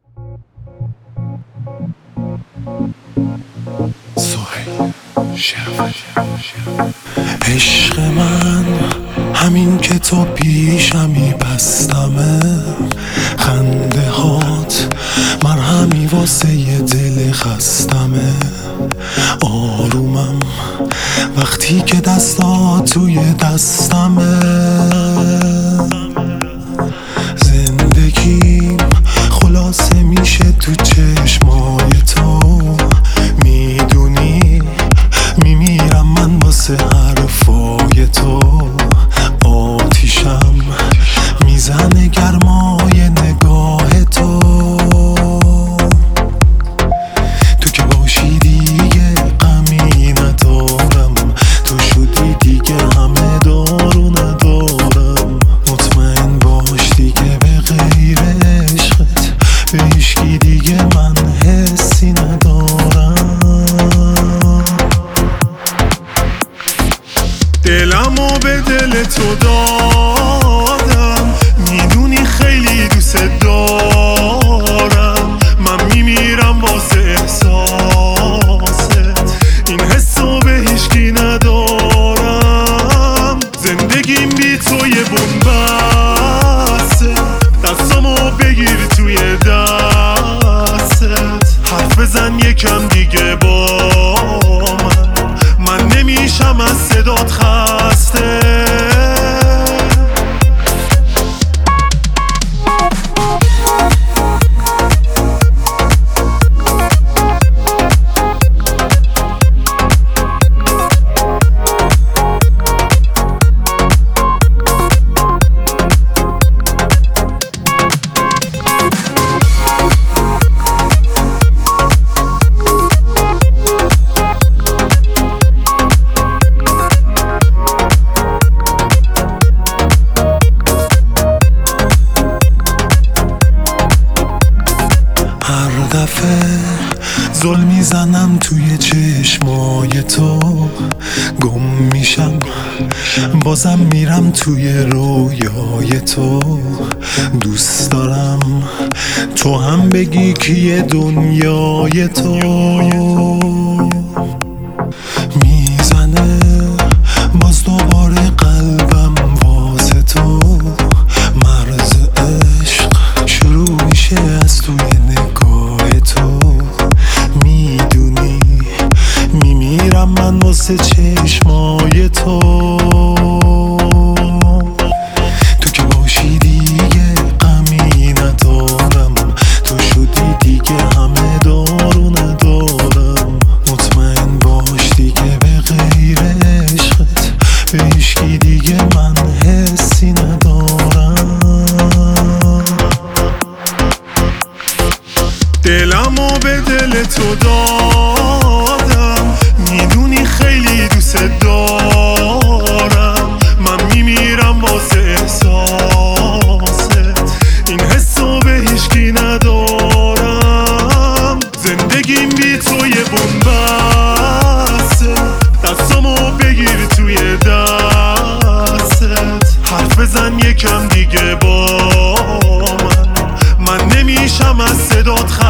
عشق من همین که تو پیشمی بستمه، خنده هات مرهمی واسه یه دل خستمه. آرومم وقتی که دستات توی دستمه. زندگیم خلاصه میشه تو چشمای تو، میدونی میمیرم من واسه حرفای تو. آتیشم میزنه گرمای نگاه تو. تو که باشی دیگه غمی ندارم، تو شدی دیگه همه دارو ندارم. مطمئن باش دیگه به غیر عشقت به هیچکی دیگه من حسی ندارم. دلمو به دل تو دادم، میدونی خیلی دوست دارم. من میمیرم واسه احساست، این حسو به هیچکی ندارم. زندگیم بی توی بنبسته، دستامو بگیر توی دستت. حرف بزن یکم دیگه با من نمیشم از صدات خسته. هر دفعه زل میزنم توی چشمای تو، گم میشم بازم میرم توی رویای تو. دوست دارم تو هم بگی کیه دنیای تو. میزنه باز دوباره قلبم واسه تو. مرز عشق شروع میشه از توی نگاه تو. میدونی میمیرم من واسه چشمای تو. تو که باشی دیگه غمی ندارم، تو شدی دیگه همه دارو ندارم. مطمئن باش دیگه به غیر عشقت به هیچکی دیگه من حسی ندارم. دلمو به دل تو دادم، میدونی خیلی دوست دارم. من میمیرم واسه احساست، این حسو به هیچکی ندارم. زندگیم بی توی بنبسته، دستامو بگیر توی دستت. حرف بزن یکم دیگه با من نمیشم از صدات